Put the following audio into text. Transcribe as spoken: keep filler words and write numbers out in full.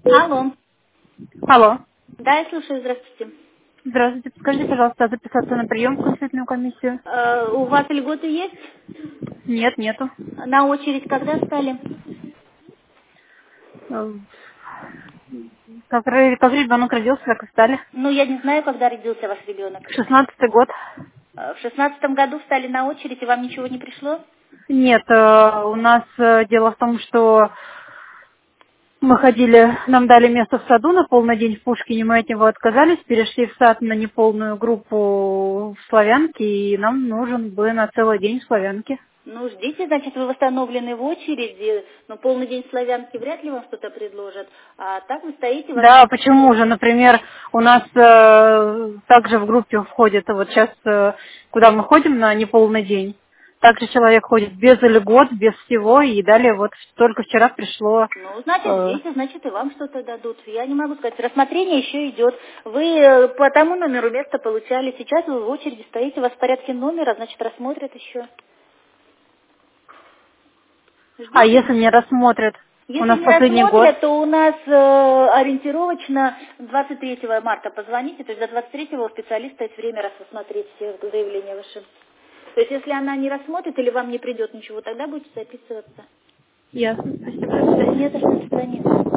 Алло. Алло. Да, я слушаю, здравствуйте. Здравствуйте. Подскажите, пожалуйста, записаться на прием в консультную комиссию? Э, у вас льготы есть? Нет, нету. На очередь когда стали? Э, Как, ре- как ребенок родился, так и стали. Ну, я не знаю, когда родился ваш ребенок. Шестнадцатый год. Э, В шестнадцатом году встали на очередь, и вам ничего не пришло? Нет, э, у нас э, дело в том, что мы ходили, нам дали место в саду на полный день в Пушкине, мы от него отказались, перешли в сад на неполную группу в Славянке, и нам нужен бы на целый день в Славянке. Ну, ждите, значит, вы восстановлены в очереди, но полный день славянки вряд ли вам что-то предложат. А так вы стоите, вас Да, записывают. почему же, например, у нас э, также в группе входит, вот сейчас, э, куда мы ходим на неполный день, также человек ходит без льгот, без всего, и далее вот только вчера пришло, Ну, значит, э, ждите, значит, и вам что-то дадут. Я не могу сказать. Рассмотрение еще идет. Вы э, по тому номеру место получали. Сейчас вы в очереди стоите, у вас в порядке номера, значит, рассмотрят еще. а Ждите. если не рассмотрят, у Если нас не последний год, рассмотрят, то у нас э, ориентировочно двадцать третьего марта позвоните, то есть до двадцать третьего у специалиста есть время рассмотреть все заявления ваши. То есть если она не рассмотрит или вам не придет ничего, тогда будете записываться. ясно, спасибо, до До- свидания. Нет, до свидания.